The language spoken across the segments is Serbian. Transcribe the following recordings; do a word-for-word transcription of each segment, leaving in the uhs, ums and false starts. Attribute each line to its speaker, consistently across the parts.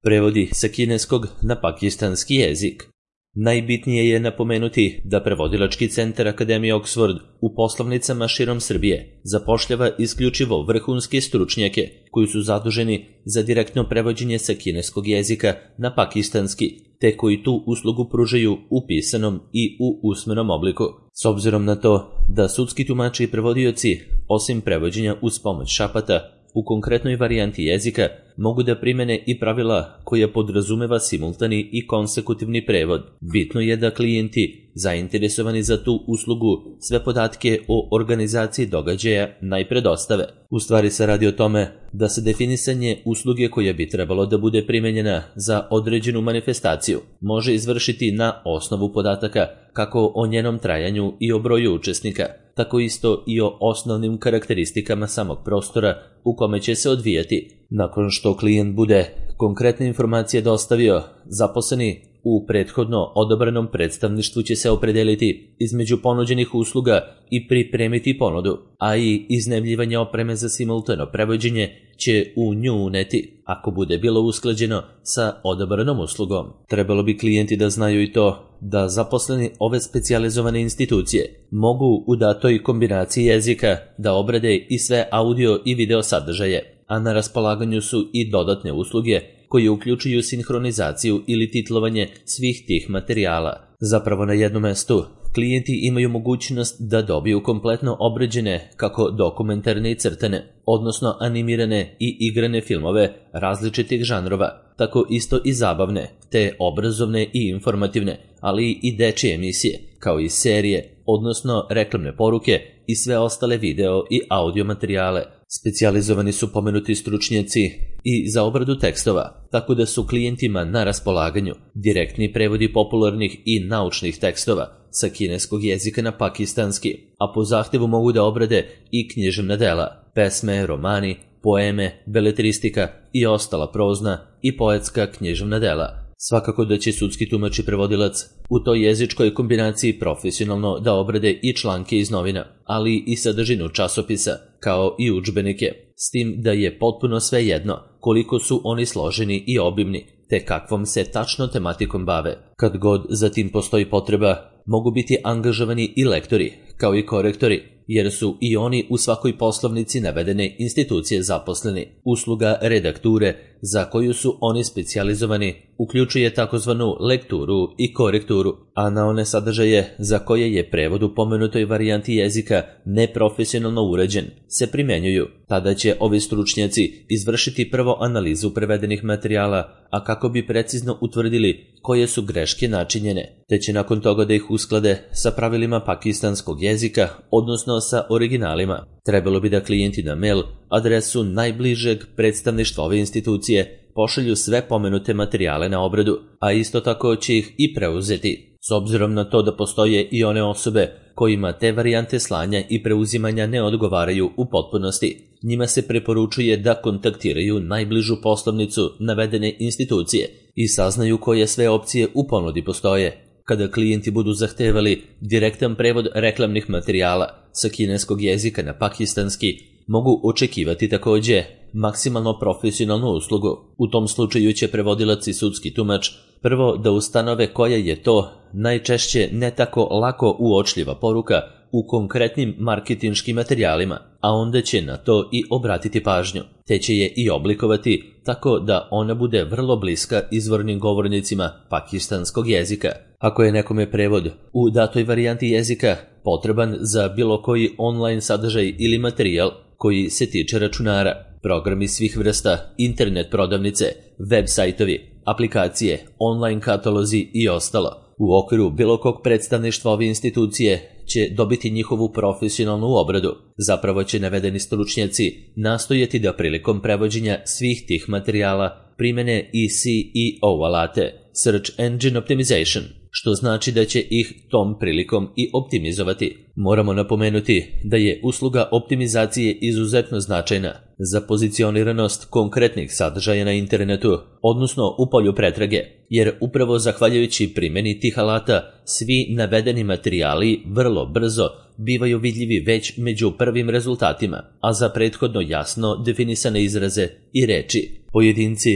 Speaker 1: Prevodi sa kineskog na pakistanski jezik. Najbitnije je napomenuti da prevodilački centar Akademije Oxford u poslovnicama širom Srbije zapošljava isključivo vrhunske stručnjake koji su zaduženi za direktno prevođenje sa kineskog jezika na pakistanski, te koji tu uslugu pružaju u pisanom i u usmenom obliku. S obzirom na to da sudski tumači i prevodioci, osim prevođenja uz pomoć šapata, u konkretnoj varijanti jezika mogu da primene i pravila koja podrazumeva simultani i konsekutivni prevod. Bitno je da klijenti zainteresovani za tu uslugu sve podatke o organizaciji događaja najpre dostave. U stvari se radi o tome da se definisanje usluge koja bi trebalo da bude primenjena za određenu manifestaciju može izvršiti na osnovu podataka kako o njenom trajanju i o broju učesnika, tako isto i o osnovnim karakteristikama samog prostora u kome će se odvijati. Nakon što klijent bude konkretne informacije dostavio, zaposleni u prethodno odabranom predstavništvu će se opredeliti između ponuđenih usluga i pripremiti ponudu, a i iznajmljivanje opreme za simultano prevođenje će u nju uneti, ako bude bilo usklađeno sa odabranom uslugom. Trebalo bi klijenti da znaju i to da zaposleni ove specijalizovane institucije mogu u datoj kombinaciji jezika da obrade i sve audio i video sadržaje, a na raspolaganju su i dodatne usluge koje uključuju sinhronizaciju ili titlovanje svih tih materijala. Zapravo na jednom mestu klijenti imaju mogućnost da dobiju kompletno obrađene kako dokumentarne i crtane, odnosno animirane i igrane filmove različitih žanrova, tako isto i zabavne, te obrazovne i informativne, ali i dečije emisije, kao i serije, odnosno reklamne poruke i sve ostale video i audio materijale. Specijalizovani su pomenuti stručnjaci i za obradu tekstova, tako da su klijentima na raspolaganju direktni prevodi popularnih i naučnih tekstova sa kineskog jezika na pakistanski, a po zahtevu mogu da obrade i književna dela, pesme, romani, poeme, beletristika i ostala prozna i poetska književna dela. Svakako da će sudski tumač i prevodilac u toj jezičkoj kombinaciji profesionalno da obrade i članke iz novina, ali i sadržinu časopisa, kao i udžbenike, s tim da je potpuno svejedno koliko su oni složeni i obimni, te kakvom se tačno tematikom bave. Kad god za tim postoji potreba, mogu biti angažovani i lektori, kao i korektori, jer su i oni u svakoj poslovnici navedene institucije zaposleni. Usluga redakture, za koju su oni specijalizovani, uključuje takozvanu lekturu i korekturu, a na one sadržaje za koje je prevod u pomenutoj varijanti jezika neprofesionalno uređen, se primenjuju. Tada će ovi stručnjaci izvršiti prvo analizu prevedenih materijala, a kako bi precizno utvrdili koje su greške načinjene, te će nakon toga da ih usklade sa pravilima pakistanskog jezika, odnosno sa originalima. Trebalo bi da klijenti na mail adresu najbližeg predstavništva ove institucije pošalju sve pomenute materijale na obradu, a isto tako će ih i preuzeti. S obzirom na to da postoje i one osobe kojima te varijante slanja i preuzimanja ne odgovaraju u potpunosti, njima se preporučuje da kontaktiraju najbližu poslovnicu navedene institucije i saznaju koje sve opcije u ponudi postoje. Kada klijenti budu zahtevali direktan prevod reklamnih materijala sa kineskog jezika na pakistanski, mogu očekivati takođe maksimalno profesionalnu uslugu. U tom slučaju će prevodilac i sudski tumač prvo da ustanove koja je to najčešće ne tako lako uočljiva poruka u konkretnim marketinškim materijalima, a onda će na to i obratiti pažnju, te će je i oblikovati tako da ona bude vrlo bliska izvornim govornicima pakistanskog jezika. Ako je nekome prevod u datoj varijanti jezika potreban za bilo koji online sadržaj ili materijal koji se tiče računara, programi svih vrsta, internet prodavnice, web sajtovi, aplikacije, online katalozi i ostalo, u okviru bilo kog predstavništva ove institucije će dobiti njihovu profesionalnu obradu. Zapravo će navedeni stručnjaci nastojati da prilikom prevođenja svih tih materijala primene i S E O alate, Search Engine Optimization, što znači da će ih tom prilikom i optimizovati. Moramo napomenuti da je usluga optimizacije izuzetno značajna za pozicioniranost konkretnih sadržaja na internetu, odnosno u polju pretrage, jer upravo zahvaljujući primjeni tih alata svi navedeni materijali vrlo brzo bivaju vidljivi već među prvim rezultatima, a za prethodno jasno definisane izraze i reči. Pojedinci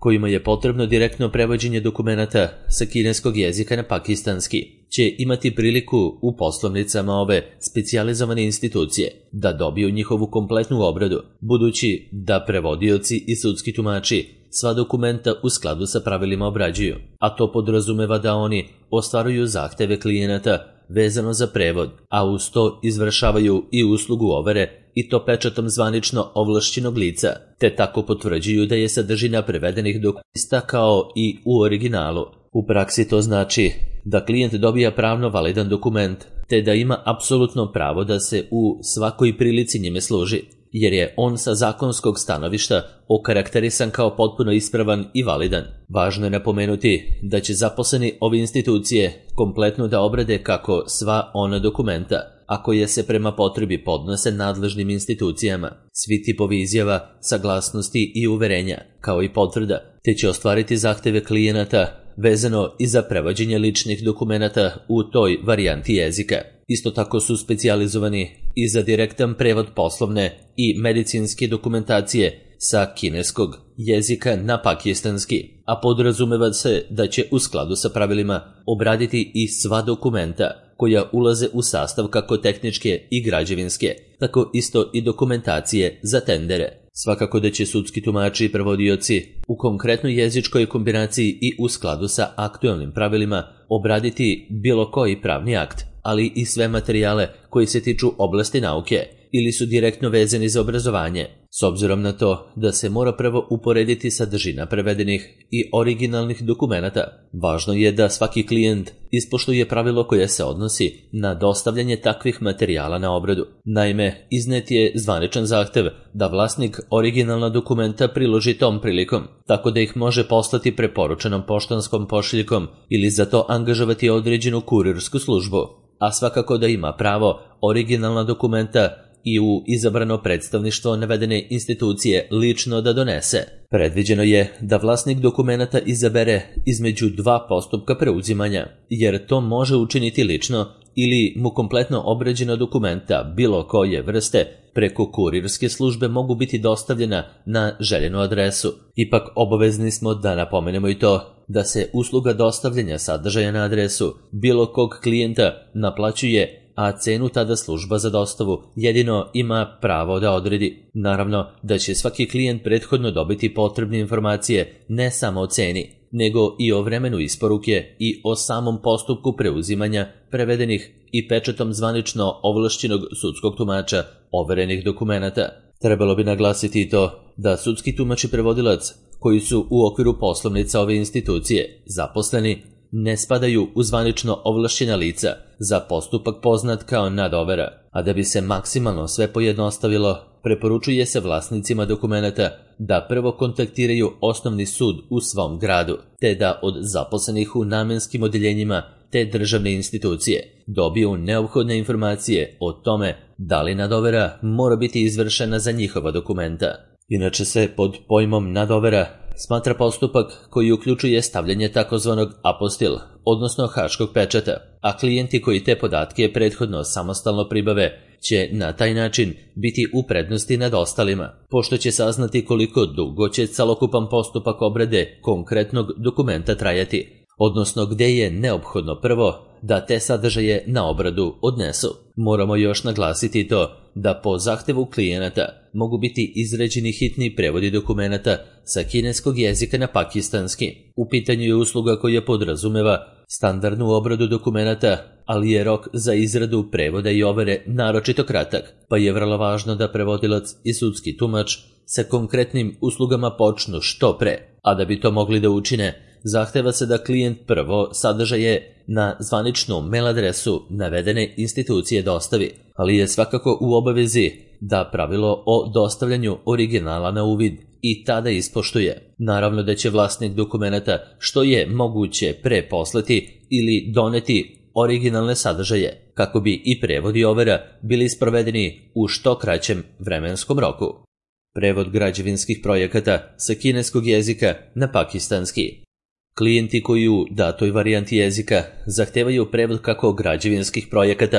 Speaker 1: kojima je potrebno direktno prevođenje dokumenata sa kineskog jezika na pakistanski, će imati priliku u poslovnicama ove specijalizovane institucije da dobiju njihovu kompletnu obradu, budući da prevodioci i sudski tumači sva dokumenta u skladu sa pravilima obrađuju, a to podrazumeva da oni ostvaruju zahteve klijenata vezano za prevod, a uz to izvršavaju i uslugu overe i to pečatom zvanično ovlašćenog lica, te tako potvrđuju da je sadržina prevedenih dokumenta kao i u originalu. U praksi to znači da klijent dobija pravno validan dokument, te da ima apsolutno pravo da se u svakoj prilici njime služi, jer je on sa zakonskog stanovišta okarakterisan kao potpuno ispravan i validan. Važno je napomenuti da će zaposleni ove institucije kompletno da obrade kako sva ona dokumenta, a koje se prema potrebi podnose nadležnim institucijama, svi tipovi izjava, saglasnosti i uverenja, kao i potvrda, te će ostvariti zahteve klijenata vezano i za prevođenje ličnih dokumenata u toj varijanti jezika. Isto tako su specijalizovani i za direktan prevod poslovne i medicinske dokumentacije sa kineskog jezika na pakistanski, a podrazumeva se da će u skladu sa pravilima obraditi i sva dokumenta koja ulaze u sastav kako tehničke i građevinske, tako isto i dokumentacije za tendere. Svakako da će sudski tumači i prevodioci u konkretnoj jezičkoj kombinaciji i u skladu sa aktualnim pravilima obraditi bilo koji pravni akt, ali i sve materijale koji se tiču oblasti nauke ili su direktno vezani za obrazovanje, s obzirom na to da se mora prvo uporediti sadržina prevedenih i originalnih dokumenata. Važno je da svaki klijent ispoštuje pravilo koje se odnosi na dostavljanje takvih materijala na obradu. Naime, iznet je zvaničan zahtev da vlasnik originalna dokumenta priloži tom prilikom, tako da ih može poslati preporučenom poštanskom pošiljkom ili za to angažovati određenu kurirsku službu, a svakako da ima pravo originalna dokumenta i u izabrano predstavništvo navedene institucije lično da donese. Predviđeno je da vlasnik dokumenata izabere između dva postupka preuzimanja, jer to može učiniti lično ili mu kompletno obrađena dokumenta bilo koje vrste preko kurirske službe mogu biti dostavljena na željenu adresu. Ipak obavezni smo da napomenemo i to da se usluga dostavljanja sadržaja na adresu bilo kog klijenta naplaćuje, a cenu tada služba za dostavu jedino ima pravo da odredi. Naravno da će svaki klijent prethodno dobiti potrebne informacije ne samo o ceni, nego i o vremenu isporuke i o samom postupku preuzimanja prevedenih i pečatom zvanično ovlašćenog sudskog tumača overenih dokumenata. Trebalo bi naglasiti i to da sudski tumač i prevodilac koji su u okviru poslovnica ove institucije zaposleni ne spadaju u zvanično ovlašćena lica za postupak poznat kao nadovera, a da bi se maksimalno sve pojednostavilo, preporučuje se vlasnicima dokumenata da prvo kontaktiraju osnovni sud u svom gradu, te da od zaposlenih u namenskim odeljenjima te državne institucije dobiju neophodne informacije o tome da li nadovera mora biti izvršena za njihova dokumenta. Inače se pod pojmom nadovera smatra postupak koji uključuje stavljanje takozvanog apostil, odnosno haškog pečata, a klijenti koji te podatke prethodno samostalno pribave će na taj način biti u prednosti nad ostalima, pošto će saznati koliko dugo će celokupan postupak obrade konkretnog dokumenta trajati, odnosno gde je neophodno prvo da te sadržaje na obradu odnesu. Moramo još naglasiti to da po zahtevu klijenata mogu biti izrađeni hitni prevodi dokumenata sa kineskog jezika na pakistanski. U pitanju je usluga koja podrazumeva standardnu obradu dokumenata, ali je rok za izradu prevoda i overe naročito kratak, pa je vrlo važno da prevodilac i sudski tumač sa konkretnim uslugama počnu što pre, a da bi to mogli da učine, zahteva se da klijent prvo sadržaje na zvaničnu mail adresu navedene institucije dostavi, ali je svakako u obavezi da pravilo o dostavljanju originala na uvid i tada ispoštuje. Naravno da će vlasnik dokumenata što je moguće pre poslati ili doneti originalne sadržaje, kako bi i prevod i overa bili sprovedeni u što kraćem vremenskom roku. Prevod građevinskih projekata sa kineskog jezika na pakistanski. Klijenti koji u datoj varijanti jezika zahtevaju prevod kako građevinskih projekata,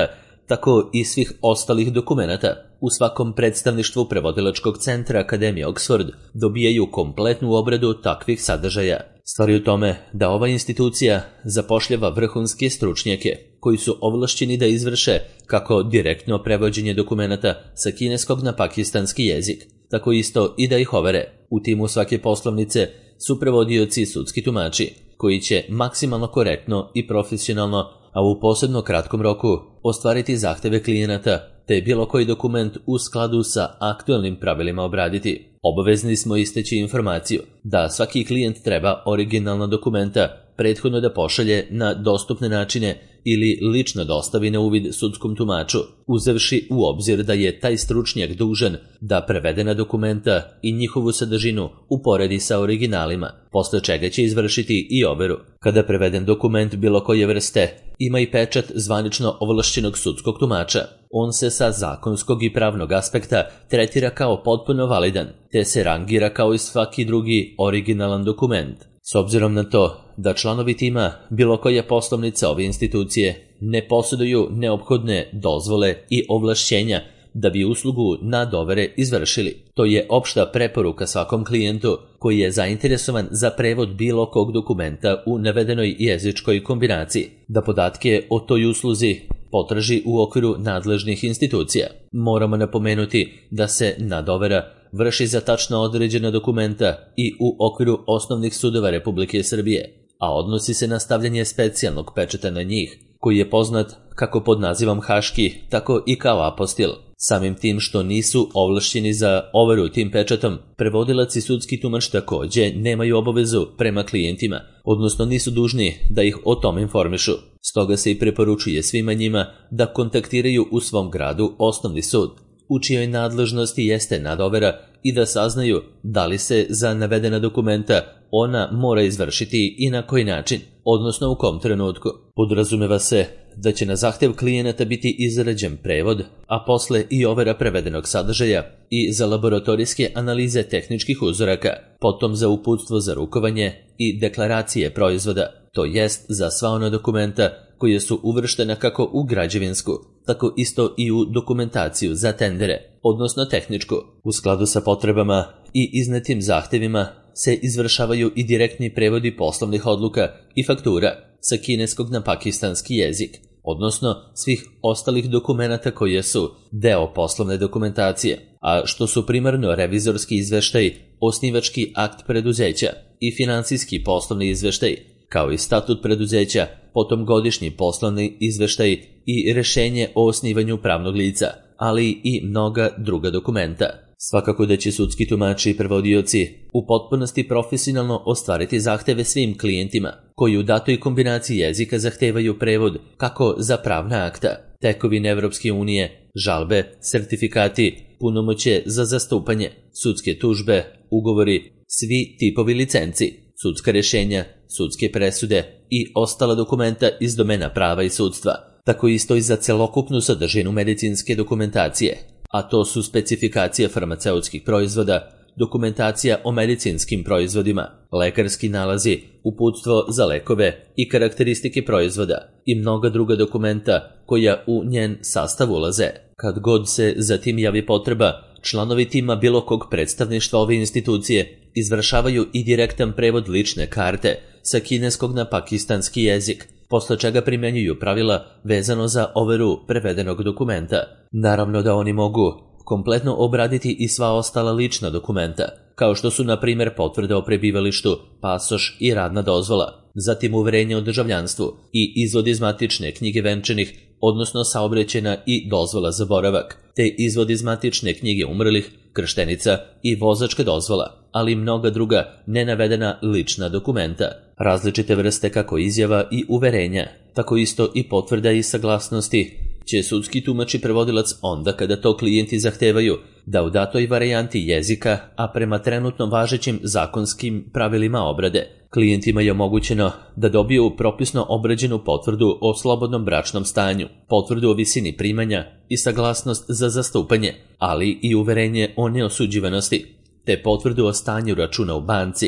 Speaker 1: tako i svih ostalih dokumenata u svakom predstavništvu prevodilačkog centra Akademije Oxford dobijaju kompletnu obradu takvih sadržaja. Stvar je u tome da ova institucija zapošljava vrhunske stručnjake koji su ovlašćeni da izvrše kako direktno prevođenje dokumenata sa kineskog na pakistanski jezik, tako isto i da ih overe. U timu svake poslovnice su prevodioci i sudski tumači koji će maksimalno korektno i profesionalno, a u posebno kratkom roku, ostvariti zahteve klijenata te bilo koji dokument u skladu sa aktualnim pravilima obraditi. Obavezni smo isteći informaciju da svaki klijent treba originalna dokumenta prethodno da pošalje na dostupne načine ili lično dostavi na uvid sudskom tumaču, uzevši u obzir da je taj stručnjak dužan da prevedena dokumenta i njihovu sadržinu uporedi sa originalima, posle čega će izvršiti i overu. Kada preveden dokument bilo koje vrste ima i pečat zvanično ovlašćenog sudskog tumača, on se sa zakonskog i pravnog aspekta tretira kao potpuno validan, te se rangira kao i svaki drugi originalan dokument. S obzirom na to da članovi tima bilo koje poslovnice ove institucije ne posjeduju neophodne dozvole i ovlašćenja da bi uslugu nadovere izvršili. To je opšta preporuka svakom klijentu koji je zainteresovan za prevod bilo kog dokumenta u navedenoj jezičkoj kombinaciji, da podatke o toj usluzi potraži u okviru nadležnih institucija. Moramo napomenuti da se nadovera vrši za tačno određena dokumenta i u okviru osnovnih sudova Republike Srbije, a odnosi se na stavljanje specijalnog pečata na njih, koji je poznat kako pod nazivom haški, tako i kao apostil. Samim tim što nisu ovlašćeni za overu tim pečatom, prevodilac i sudski tumač takođe nemaju obavezu prema klijentima, odnosno nisu dužni da ih o tome informišu. Stoga se i preporučuje svima njima da kontaktiraju u svom gradu osnovni sud, u čijoj nadležnosti jeste nadovera, i da saznaju da li se za navedena dokumenta ona mora izvršiti i na koji način, odnosno u kom trenutku. Podrazumeva se da će na zahtev klijenata biti izrađen prevod, a posle i overa prevedenog sadržaja i za laboratorijske analize tehničkih uzoraka, potom za uputstvo za rukovanje i deklaracije proizvoda, to jest za sva ona dokumenta koje su uvrštena kako u građevinsku, tako isto i u dokumentaciju za tendere, odnosno tehničku. U skladu sa potrebama i iznetim zahtevima se izvršavaju i direktni prevodi poslovnih odluka i faktura sa kineskog na pakistanski jezik, odnosno svih ostalih dokumenata koje su deo poslovne dokumentacije, a što su primarno revizorski izveštaj, osnivački akt preduzeća i finansijski poslovni izveštaj, kao i statut preduzeća, potom godišnji poslovni izveštaj i rešenje o osnivanju pravnog lica, ali i mnoga druga dokumenta. Svakako da će sudski tumači i prevodioci u potpunosti profesionalno ostvariti zahteve svim klijentima koji u datoj kombinaciji jezika zahtevaju prevod kako za pravna akta, tekovine Evropske unije, žalbe, sertifikati, punomoćje za zastupanje, sudske tužbe, ugovori, svi tipovi licenci, sudska rešenja, sudske presude i ostala dokumenta iz domena prava i sudstva, tako isto i za celokupnu sadržinu medicinske dokumentacije, a to su specifikacije farmaceutskih proizvoda, dokumentacija o medicinskim proizvodima, lekarski nalazi, uputstvo za lekove i karakteristike proizvoda i mnoga druga dokumenta koja u njen sastav ulaze. Kad god se za tim javi potreba, članovi tima bilo kog predstavništva ove institucije izvršavaju i direktan prevod lične karte sa kineskog na pakistanski jezik, posle čega primjenjuju pravila vezano za overu prevedenog dokumenta. Naravno da oni mogu kompletno obraditi i sva ostala lična dokumenta, kao što su na primjer potvrde o prebivalištu, pasoš i radna dozvola, zatim uverenje o državljanstvu i izvod iz matične knjige venčanih, odnosno saobraćajna i dozvola za boravak, te izvod iz matične knjige umrlih, krštenica i vozačka dozvola, ali i mnoga druga nenavedena lična dokumenta, različite vrste kako izjava i uverenja, tako isto i potvrda i saglasnosti će sudski tumač i prevodilac onda kada to klijenti zahtevaju da u datoj varijanti jezika, a prema trenutno važećim zakonskim pravilima obrade, klijentima je omogućeno da dobiju propisno obrađenu potvrdu o slobodnom bračnom stanju, potvrdu o visini primanja i saglasnost za zastupanje, ali i uverenje o neosuđivanosti, te potvrdu o stanju računa u banci,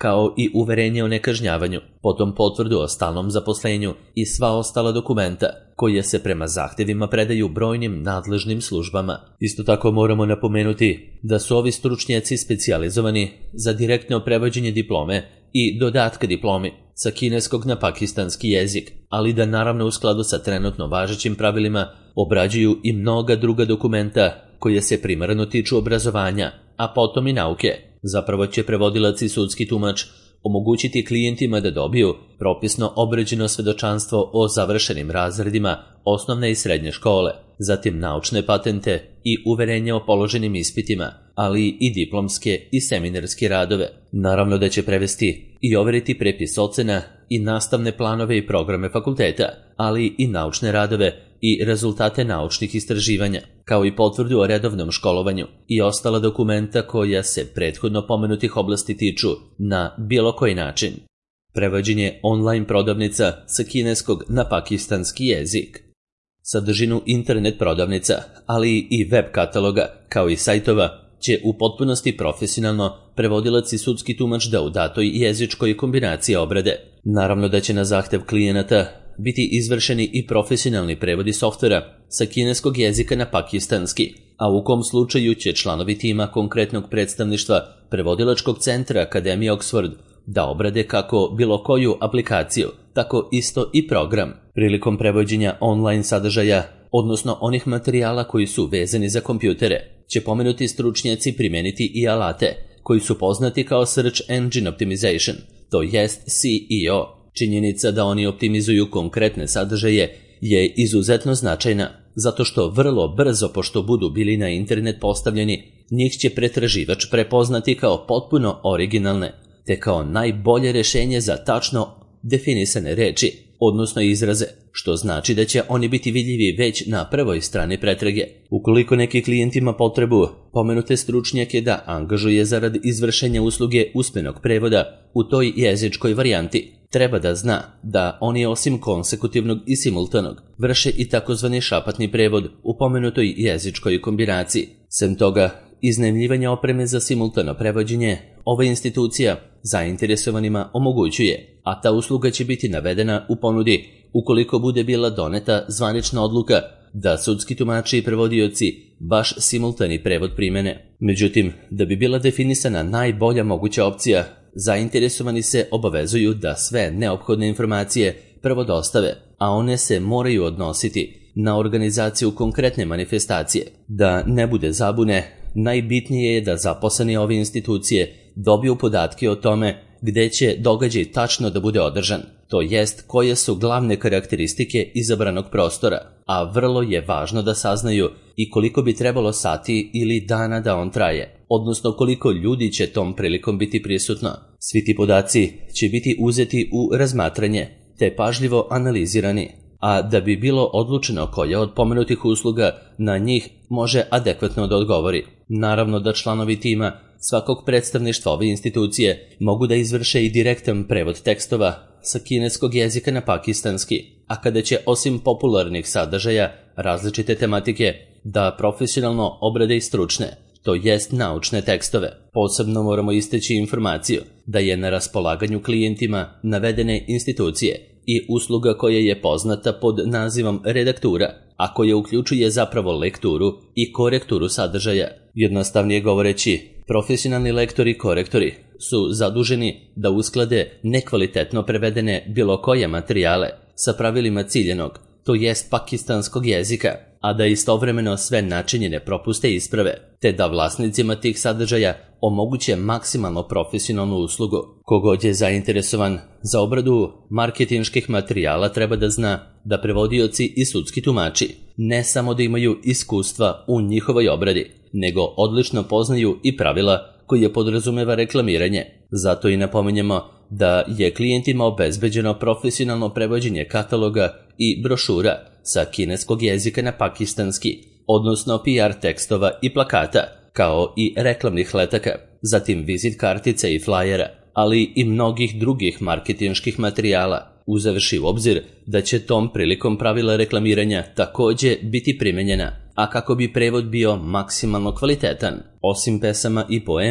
Speaker 1: kao i uverenje o nekažnjavanju, potom potvrdu o stalnom zaposlenju i sva ostala dokumenta koje se prema zahtevima predaju brojnim nadležnim službama. Isto tako moramo napomenuti da su ovi stručnjaci specijalizovani za direktno prevođenje diplome i dodatka diplomi sa kineskog na pakistanski jezik, ali da naravno u skladu sa trenutno važećim pravilima obrađuju i mnoga druga dokumenta koje se primarno tiču obrazovanja, a potom i nauke. Zapravo će prevodilac i sudski tumač omogućiti klijentima da dobiju propisno obrađeno svedočanstvo o završenim razredima osnovne i srednje škole, zatim naučne patente i uverenje o položenim ispitima, ali i diplomske i seminarske radove. Naravno da će prevesti i overiti prepis ocena i nastavne planove i programe fakulteta, ali i naučne radove i rezultate naučnih istraživanja, kao i potvrdu o redovnom školovanju i ostala dokumenta koja se prethodno pomenutih oblasti tiču na bilo koji način. Prevođenje online prodavnica sa kineskog na pakistanski jezik. Sadržinu internet prodavnica, ali i web kataloga, kao i sajtova, će u potpunosti profesionalno prevodilac i sudski tumač da u datoj jezičkoj kombinaciji obrade. Naravno da će na zahtev klijenata biti izvršeni i profesionalni prevodi softvera sa kineskog jezika na pakistanski, a u kom slučaju će članovi tima konkretnog predstavništva prevodilačkog centra Akademije Oxford da obrade kako bilo koju aplikaciju, tako isto i program. Prilikom prevođenja online sadržaja, odnosno onih materijala koji su vezani za kompjutere, će pomenuti stručnjaci primeniti i alate koji su poznati kao Search Engine Optimization, to jest S E O. Činjenica da oni optimizuju konkretne sadržaje je izuzetno značajna, zato što vrlo brzo pošto budu bili na internet postavljeni, njih će pretraživač prepoznati kao potpuno originalne, te kao najbolje rešenje za tačno definisane reči, odnosno izraze, što znači da će oni biti vidljivi već na prvoj strani pretrage. Ukoliko neki klijent ima potrebu pomenute stručnjake da angažuje zarad izvršenja usluge usmenog prevoda u toj jezičkoj varijanti, treba da zna da oni osim konsekutivnog i simultanog vrše i takozvani šapatni prevod u pomenutoj jezičkoj kombinaciji. Sem toga, iznajmljivanje opreme za simultano prevođenje ova institucija zainteresovanima omogućuje, a ta usluga će biti navedena u ponudi ukoliko bude bila doneta zvanična odluka da sudski tumači i prevodioci baš simultani prevod primene. Međutim, da bi bila definisana najbolja moguća opcija, zainteresovani se obavezuju da sve neophodne informacije prvo dostave, a one se moraju odnositi na organizaciju konkretne manifestacije. Da ne bude zabune, najbitnije je da zaposleni ove institucije dobiju podatke o tome gde će događaj tačno da bude održan, to jest koje su glavne karakteristike izabranog prostora, a vrlo je važno da saznaju i koliko bi trebalo sati ili dana da on traje, odnosno koliko ljudi će tom prilikom biti prisutno. Svi ti podaci će biti uzeti u razmatranje, te pažljivo analizirani, a da bi bilo odlučeno koja od pomenutih usluga na njih može adekvatno da odgovori. Naravno da članovi tima svakog predstavništva ove institucije mogu da izvrše i direktan prevod tekstova sa kineskog jezika na pakistanski, a kada će osim popularnih sadržaja različite tematike da profesionalno obrade i stručne, to jest naučne tekstove. Posebno moramo istaći informaciju da je na raspolaganju klijentima navedene institucije i usluga koja je poznata pod nazivom redaktura, a koja uključuje zapravo lekturu i korekturu sadržaja. Jednostavnije govoreći, profesionalni lektori i korektori su zaduženi da usklade nekvalitetno prevedene bilo koje materijale sa pravilima ciljenog, to jest pakistanskog jezika, a da istovremeno sve načinjene propuste isprave, te da vlasnicima tih sadržaja omoguće maksimalno profesionalnu uslugu. Kogod je zainteresovan za obradu marketinških materijala treba da zna da prevodioci i sudski tumači ne samo da imaju iskustva u njihovoj obradi, nego odlično poznaju i pravila koje podrazumeva reklamiranje. Zato i napominjemo da je klijentima obezbeđeno profesionalno prevođenje kataloga i brošura sa kineskog jezika na pakistanski, odnosno P R tekstova i plakata, kao i reklamnih letaka, zatim vizit kartica i flajera, ali i mnogih drugih marketinških materijala, uzevši u obzir da će tom prilikom pravila reklamiranja takođe biti primenjena, a kako bi prevod bio maksimalno kvalitetan. Osim pesama i poema,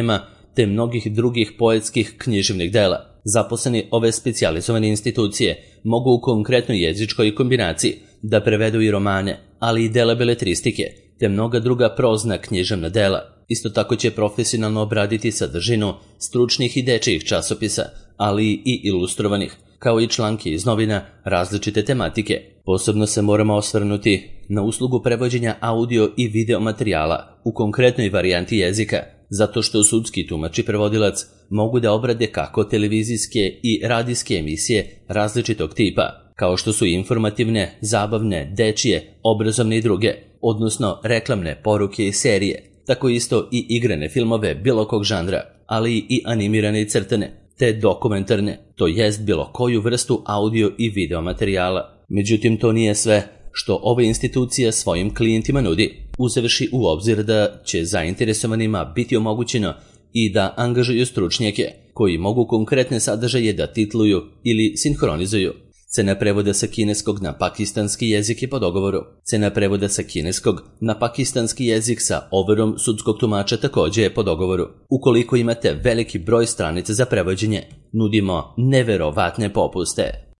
Speaker 1: te mnogih drugih poetskih književnih dela. Zaposleni ove specijalizovane institucije mogu u konkretnoj jezičkoj kombinaciji da prevedu i romane, ali i dela beletristike, te mnoga druga prozna književna dela. Isto tako će profesionalno obraditi sadržinu stručnih i dečijih časopisa, ali i ilustrovanih, kao i članke iz novina različite tematike. Posebno se moramo osvrnuti na uslugu prevođenja audio i video materijala u konkretnoj varijanti jezika, zato što sudski tumač i prevodilac mogu da obrade kako televizijske i radijske emisije različitog tipa, kao što su informativne, zabavne, dečije, obrazovne i druge, odnosno reklamne poruke i serije, tako isto i igrane filmove bilo kog žanra, ali i animirane i crtane, te dokumentarne, to jest bilo koju vrstu audio i video materijala. Međutim, to nije sve što ova institucija svojim klijentima nudi, uzevši u obzir da će zainteresovanima biti omogućeno i da angažuju stručnjake koji mogu konkretne sadržaje da titluju ili sinhronizuju. Cena prevoda sa kineskog na pakistanski jezik je po dogovoru. Cena prevoda sa kineskog na pakistanski jezik sa overom sudskog tumača takođe je po dogovoru. Ukoliko imate veliki broj stranica za prevođenje, nudimo neverovatne popuste.